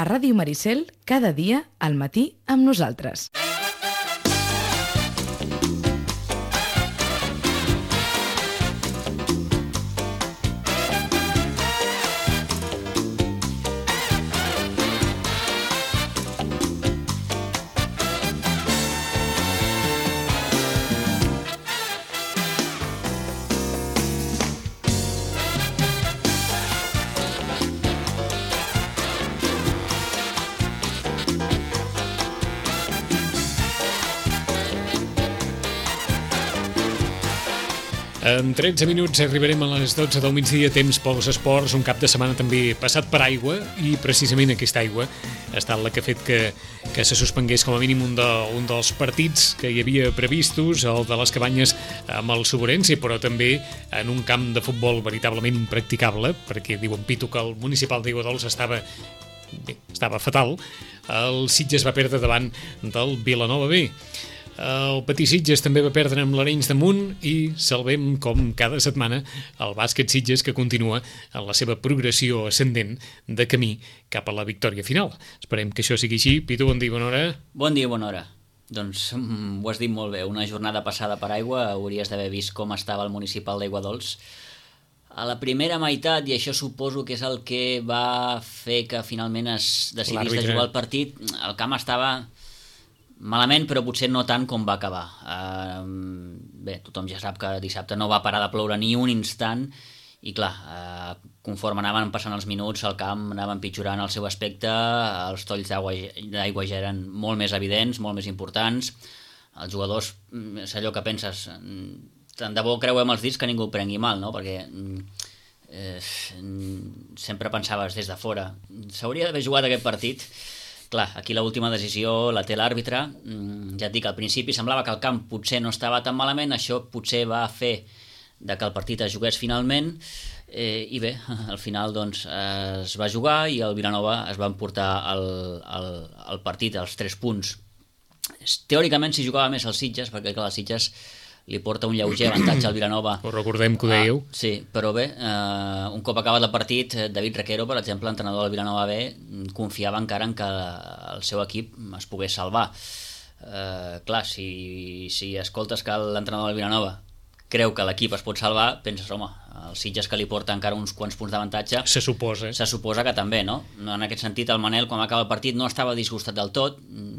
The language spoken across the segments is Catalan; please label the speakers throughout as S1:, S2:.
S1: Ràdio Maricel, cada dia al matí amb nosaltres.
S2: En 13 minuts arribarem a les 12 del migdia, temps pels esports, un cap de setmana també passat per aigua, i precisament aquesta aigua ha estat la que ha fet que se suspengués com a mínim un dels partits que hi havia previstos, el de les Cabanyes amb el Soborense, però també en un camp de futbol veritablement impracticable, perquè diuen Pitu que el municipal d'Aiguadols estava fatal. El Sitges va perdre davant del Vilanova B. El Petit Sitges també va perdre amb l'Arenys de Munt, i salvem, com cada setmana, el bàsquet Sitges, que continua en la seva progressió ascendent de camí cap a la victòria final. Esperem que això sigui així. Pitu, bon dia, bona hora.
S3: Bon dia, bona hora. Doncs ho has dit molt bé, una jornada passada per aigua, hauries d'haver vist com estava el municipal d'Aiguadols. A la primera meitat, i això suposo que és el que va fer que finalment es decidís de jugar el partit, el camp estava malament, però potser no tant com va acabar. Bé, tothom ja sap que dissabte no va parar de ploure ni un instant, i clar, conforme anaven passant els minuts, el camp anava empitjorant el seu aspecte, els tolls d'aigua ja eren molt més evidents, molt més importants. Els jugadors, és allò que penses, tant de bo creuem els dits que ningú ho prengui mal, no? Perquè sempre pensaves des de fora, s'hauria d'haver jugat aquest partit. Clar, aquí l'última decisió la té l'àrbitre. Ja et dic, al principi semblava que el camp potser no estava tan malament, això potser va fer de que el partit es jugués finalment, i bé, al final doncs, es va jugar i el Vilanova es va emportar el partit, els 3 punts. Teòricament s'hi jugava més el Sitges, perquè clar, el Sitges li porta un lleuger avantatge al Vilanova.
S2: Ho recordem que ho dèieu.
S3: Sí, però bé, un cop acabat el partit, David Requero, per exemple, l'entrenador del Vilanova B, confiava encara en que el seu equip es pogués salvar. Clar, si escoltes que l'entrenador del Vilanova creu que l'equip es pot salvar, penses, home, el Sitges, que li porta encara uns quants punts d'avantatge,
S2: se suposa que també, no? En aquest sentit, el Manel, quan va acabar el partit, no estava disgustat del tot,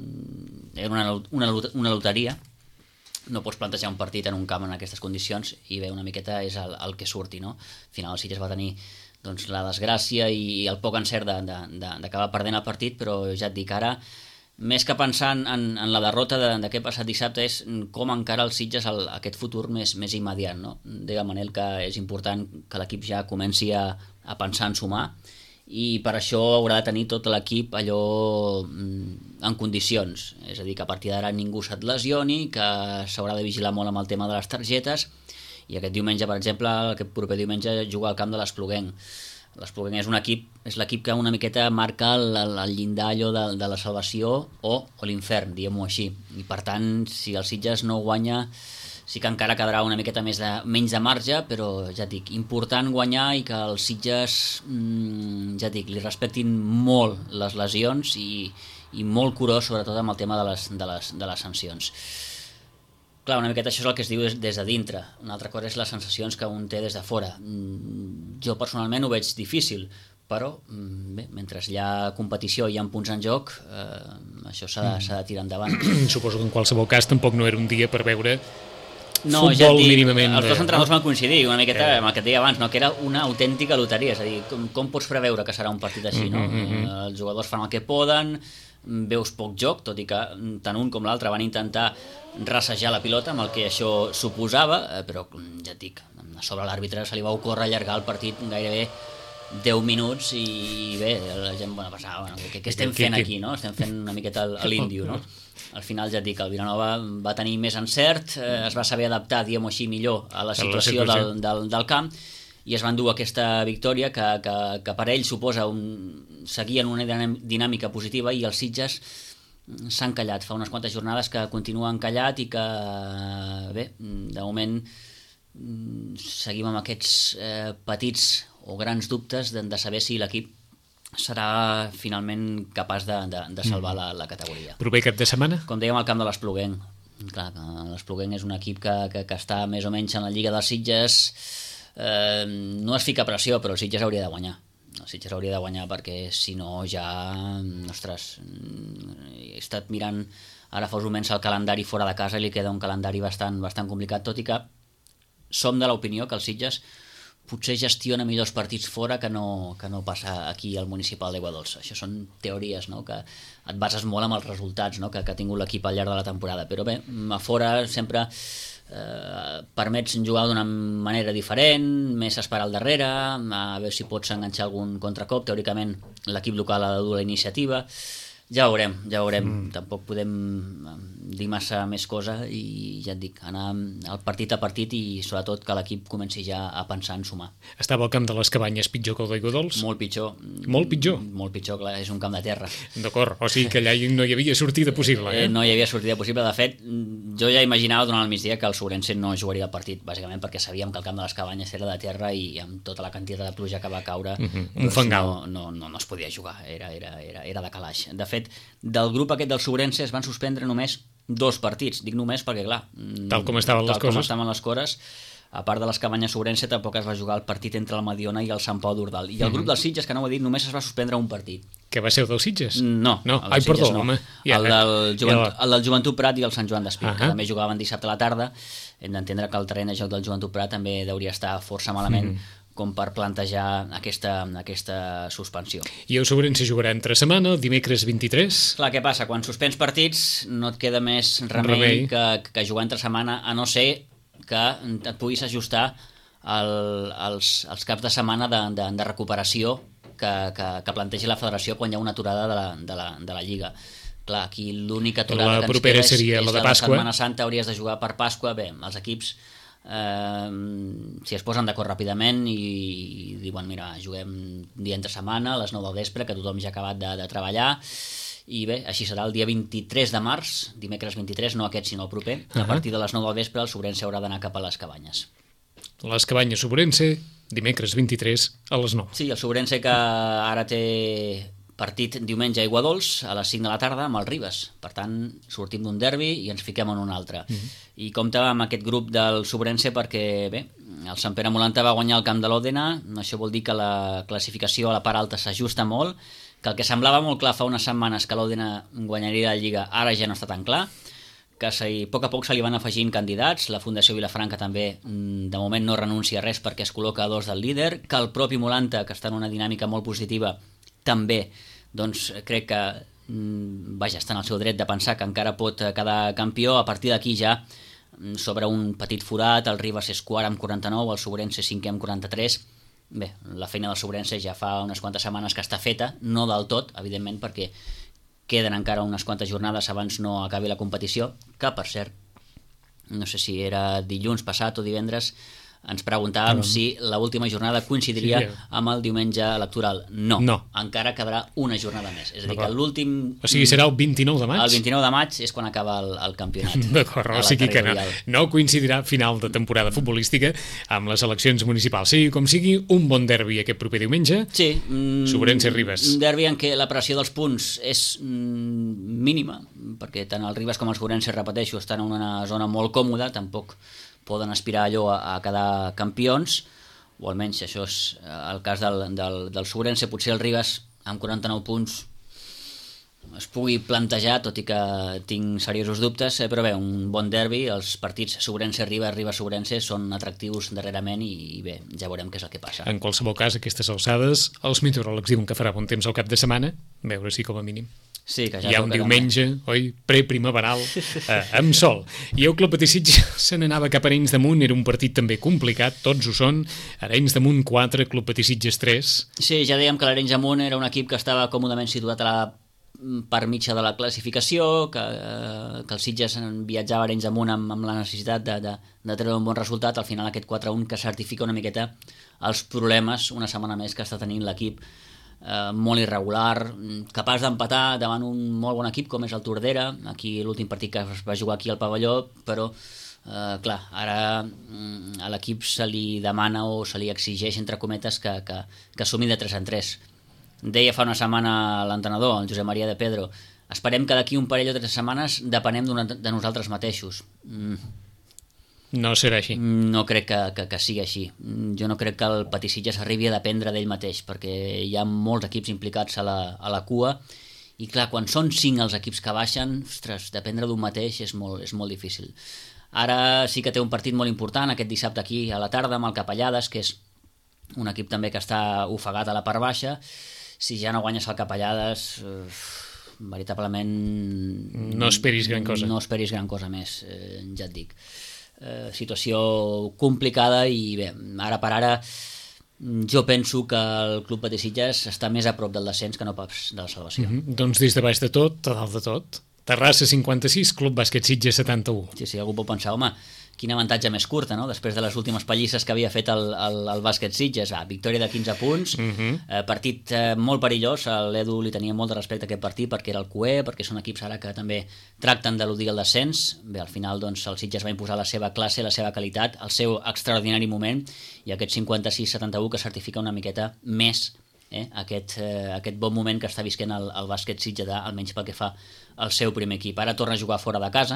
S2: era una loteria. No pots plantejar un partit en un camp en aquestes condicions, i bé, una miqueta és el que surti, no? Al final el Sitges va tenir doncs, la desgràcia i el poc encert d'acabar perdent el partit, però ja et dic, ara, més que pensar en la derrota d'aquest passat dissabte, és com encara el Sitges aquest futur més immediat, no? Deia Manel que és important que l'equip ja comenci a pensar en sumar, i per això haurà de tenir tot l'equip allò en condicions, és a dir, que a partir d'ara ningú se't lesioni, que s'haurà de vigilar molt amb el tema de les targetes, i aquest diumenge, per exemple, aquest proper diumenge, juga al camp de l'Espluguenc. L'Espluguenc és l'equip que una miqueta marca el llindar allò de la salvació o l'infern, diguem-ho així, i per tant, si el Sitges no guanya, sí que encara quedarà una miqueta menys de marge, però ja et dic, important guanyar, i que els Sitges, ja et dic, li respectin molt les lesions, i molt curós, sobretot amb el tema de les sancions. Clar, una miqueta això és el que es diu des de dintre. Una altra cosa és les sensacions que un té des de fora. Jo personalment ho veig difícil, però bé, mentre hi ha competició i hi ha punts en joc, això s'ha de tirar endavant. Suposo que en qualsevol cas tampoc no era un dia per veure
S3: futbol
S2: ja dic, mínimament.
S3: Els dos entrenadors van coincidir una miqueta amb el que et deia abans, no? Que era una autèntica loteria, és a dir, com pots preveure que serà un partit així, no? Els jugadors fan el que poden, veus poc joc, tot i que tant un com l'altre van intentar rassejar la pilota amb el que això suposava, però ja et dic, a sobre l'àrbitre se li va ocórrer allargar el partit gairebé 10 minuts, i bé, la gent pensava, què estem fent aquí, no? Estem fent una miqueta l'índio, no? Al final ja et dic, el Vilanova va tenir més encert, es va saber adaptar, diguem-ho així, millor a la situació del camp, i es van dur aquesta victòria que per ell suposa seguir en una dinàmica positiva, i els Sitges s'han callat. Fa unes quantes jornades que continuen callat, i que bé, de moment seguim amb aquests petits o grans dubtes de saber si l'equip serà finalment capaç de salvar la categoria.
S4: Proper cap de setmana?
S3: Com dèiem, al camp de l'Espluguenc. Clar, l'Espluguenc és un equip que està més o menys en la Lliga dels Sitges. No es fica pressió, però el Sitges hauria de guanyar. El Sitges hauria de guanyar perquè si no ja... Ostres, he estat mirant ara fa uns moments el calendari fora de casa i li queda un calendari bastant complicat, tot i que som de l'opinió que el Sitges potser gestiona millor els partits fora que no passa aquí al municipal d'Aiguadols. Això són teories, no? Que et bases molt amb els resultats, no? que ha tingut l'equip al llarg de la temporada, però bé, a fora sempre permets jugar d'una manera diferent, més esperar al darrere, a veure si pots enganxar algun contracop. Teòricament l'equip local ha de dur la iniciativa. Ja ho veurem. Tampoc podem dir massa més cosa i ja et dic, anar al partit a partit i sobretot que l'equip comenci ja a pensar en sumar.
S4: Estava al camp de les Cabanyes pitjor que el d'Aiguadols?
S3: Molt pitjor.
S4: Molt pitjor?
S3: Molt pitjor, clar, és un camp de terra.
S4: D'acord, o sigui que allà no hi havia sortida possible,
S3: No hi havia sortida possible. De fet, jo ja imaginava durant el migdia que el Sobrense no jugaria el partit, bàsicament perquè sabíem que el camp de les Cabanyes era de terra i amb tota la quantitat de pluja que va caure
S4: un fangal.
S3: No es podia jugar, era de calaix. De fet, del grup aquest del Sobrense es van suspendre només 2 partits. Dic només perquè, clar,
S4: tal com estaven les
S3: coses, a part de les Cabanyes Sobrense, tampoc es va jugar el partit entre el Mediona i el Sant Pau d'Ordal. I el grup dels Sitges, que no ho he dit, només es va suspendre un partit.
S4: Que va ser el dels Sitges?
S3: No.
S4: Ai, perdó, home.
S3: El del Joventut Prat i el Sant Joan d'Espí, que també jugaven dissabte a la tarda. Hem d'entendre que el terreny de joc del Joventut Prat també hauria estar força malament com per plantejar aquesta suspensió.
S4: I el Sobrense jugarà entre setmana, el dimecres 23.
S3: Clar, què passa? Quan suspens partits no et queda més remei que jugar entre setmana, a no ser que et puguis ajustar als caps de setmana de recuperació que plantegi la federació quan hi ha una aturada de la Lliga. Clar, aquí l'única aturada que ens queda és la de Setmana Santa, hauries de jugar per Pasqua. Bé, els equips si es posen d'acord ràpidament i diuen, mira, juguem dia entre setmana a les 9 del vespre, que tothom ja ha acabat de treballar, i bé, així serà el dia 23 de març, dimecres 23, no aquest sinó el proper, a partir de les 9 del vespre el Sobrense haurà d'anar cap a les Cabanyes.
S4: Les Cabanyes Sobrense, dimecres 23 a les 9.
S3: Sí, el Sobrense que ara té partit diumenge a Aiguadols a les 5 de la tarda amb el Ribes. Per tant, sortim d'un derbi i ens fiquem en un altre. I compta amb aquest grup del Sobrense perquè, bé, el Sant Pere Molanta va guanyar el camp de l'Òdena. Això vol dir que la classificació a la part alta s'ajusta molt, que el que semblava molt clar fa unes setmanes que l'Òdena guanyaria la Lliga, ara ja no està tan clar, que a poc a poc se li van afegint candidats. La Fundació Vilafranca també de moment no renuncia a res perquè es col·loca a 2 del líder, que el propi Molanta, que està en una dinàmica molt positiva, també doncs crec que està en el seu dret de pensar que encara pot quedar campió. A partir d'aquí ja sobre un petit forat, el Ribes és quart amb 49, el Sobrense 5è amb 43. Bé, la feina del Sobrense ja fa unes quantes setmanes que està feta, no del tot, evidentment, perquè queden encara unes quantes jornades abans no acabi la competició, que per cert, no sé si era dilluns passat o divendres, ens preguntàvem si l'última jornada coincidiria amb el diumenge electoral. No, encara quedarà una jornada més. És a dir, que l'últim...
S4: O sigui, serà el 29 de maig?
S3: El 29 de maig és quan acaba el campionat.
S4: D'acord, o sigui que no coincidirà final de temporada futbolística amb les eleccions municipals. Sí, com sigui, un bon derbi aquest proper diumenge.
S3: Sí.
S4: Sobrense Ribes.
S3: Un derbi en què la pressió dels punts és mínima, perquè tant el Ribes com el Sobrense, repeteixo, estan en una zona molt còmoda, tampoc poden aspirar allò a quedar campions, o almenys això és el cas del Sobrense. Potser el Ribes amb 49 punts es pugui plantejar, tot i que tinc seriosos dubtes, però bé, un bon derbi, els partits Sobrense-Ribes, Ribes-Sobrense són atractius darrerament i bé, ja veurem què és el que passa.
S4: En qualsevol cas, a aquestes alçades, els meteoròlegs diuen que farà bon temps al cap de setmana, veure si com a mínim
S3: sí, que ja
S4: hi ha un diumenge, oi, preprimaveral, amb sol. I el Club Patí Sitges se n'anava cap a Arenys de Munt, era un partit també complicat, tots ho són, Arenys de Munt 4, Club Patí Sitges 3.
S3: Sí, ja dèiem que l'Arenys de Munt era un equip que estava còmodament situat a la part mitja de la classificació, que el Sitges viatjava a Arenys de Munt amb la necessitat de treure un bon resultat. Al final aquest 4-1 que certifica una miqueta els problemes una setmana més que està tenint l'equip, molt irregular, capaç d'empatar davant un molt bon equip com és el Tordera. Aquí l'últim partit que es va jugar aquí al pavelló, però clar, ara a l'equip se li demana o se li exigeix, entre cometes, que sumi de 3 en 3.
S2: Deia fa una setmana l'entrenador, el Josep Maria de Pedro, esperem que d'aquí un parell o 3 setmanes depenem de nosaltres mateixos.
S4: No serà així.
S2: No crec que sigui així. Jo no crec que el Patí-Sitges arribi a dependre d'ell mateix, perquè hi ha molts equips implicats a la cua, i clar, quan són 5 els equips que baixen, ostres, dependre d'un mateix és molt difícil. Ara sí que té un partit molt important, aquest dissabte aquí a la tarda, amb el Capellades, que és un equip també que està ofegat a la part baixa. Si ja no guanyes el Capellades, veritablement...
S4: No esperis gran cosa.
S2: No esperis gran cosa més, ja et dic. Situació complicada i bé, ara per ara jo penso que el Club Patí-Sitges està més a prop del descens que no pas de la salvació.
S4: Doncs des de baix de tot, a dalt de tot. Terrassa 56, Club Bàsquet Sitges 71.
S2: Sí, algú pot pensar, home, quin avantatge més curta, no? Després de les últimes pallisses que havia fet el Bàsquet Sitges. Victòria de 15 punts, partit molt perillós, l'Edu li tenia molt de respecte a aquest partit perquè era el QE, perquè són equips ara que també tracten d'eludir el descens. Bé, al final doncs, el Sitges va imposar la seva classe, la seva qualitat, el seu extraordinari moment, i aquest 56-71 que certifica una miqueta més aquest bon moment que està visquent el bàsquet sitgetà, almenys pel que fa al seu primer equip. Ara torna a jugar fora de casa,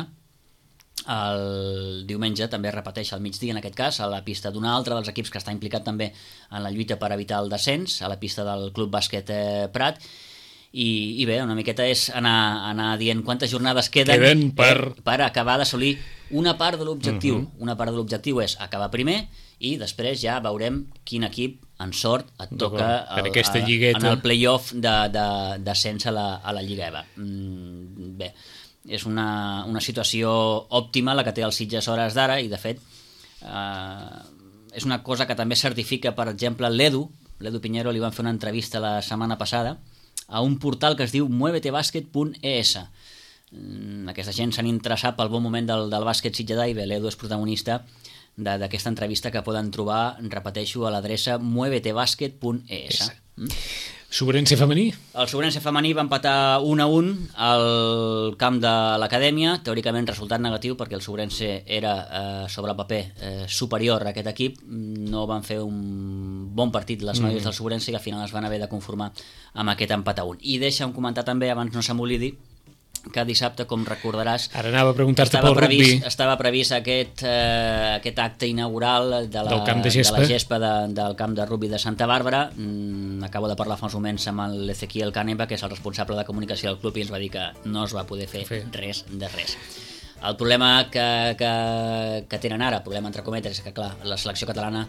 S2: el diumenge també es repeteix al migdia, en aquest cas a la pista d'un altre dels equips que està implicat també en la lluita per evitar el descens, a la pista del Club Bàsquet Prat. I bé, una miqueta és anar dient quantes jornades queden per acabar d'assolir una part de l'objectiu. Una part de l'objectiu és acabar primer, i després ja veurem quin equip en sort et toca en el play-off d'ascens a la Lliga EVA. Bé, és una situació òptima la que té el Sitges a hores d'ara, i de fet és una cosa que també certifica, per exemple, l'Edu Piñero. Li van fer una entrevista la setmana passada a un portal que es diu muevetebasket.es. Aquesta gent s'han interessat pel bon moment del bàsquet sitgetà, i bé, l'Edu és protagonista d'aquesta entrevista que poden trobar, repeteixo, a l'adreça muevetebasket.es.
S4: Sobrense femení?
S2: El Sobrense femení va empatar 1-1 al camp de l'Acadèmia, teòricament resultat negatiu perquè el Sobrense era sobre el paper superior a aquest equip. No van fer un bon partit les noies del Sobrense, i al final es van haver de conformar amb aquest empat a 1. I deixa'm comentar també, abans no se m'oblidi, que dissabte, com recordaràs,
S4: ara anava a preguntar-te pel rugby,
S2: estava previst aquest acte inaugural de la gespa del camp de rugby de Santa Bàrbara. Acabo de parlar fa uns moments amb l'Ezequiel Caneva, que és el responsable de comunicació del club, i ens va dir que no es va poder fer res de res. El problema que tenen ara, problema entre cometes, és que clar, la selecció catalana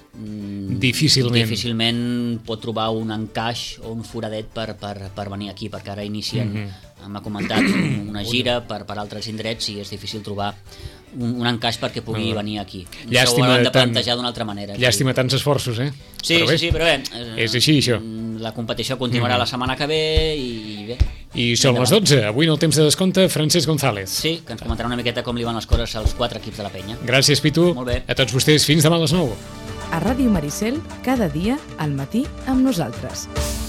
S2: difícilment pot trobar un encaix o un foradet per venir aquí, perquè ara inicien, m'ha comentat, una gira per altres indrets, i és difícil trobar un encaix perquè pugui venir aquí. Això ho hem de plantejar d'una altra manera.
S4: Llàstima tants esforços, eh?
S2: Sí, però bé.
S4: És així, això.
S2: La competició continuarà la setmana que ve, i bé.
S4: I són les 12. Avui en el temps de descompte, Francesc González.
S2: Sí, que ens comentarà una miqueta com li van les coses als 4 equips de la penya.
S4: Gràcies, Pitu.
S2: Molt bé.
S4: A tots vostès, fins demà a les 9.
S1: A Ràdio Maricel, cada dia, al matí, amb nosaltres.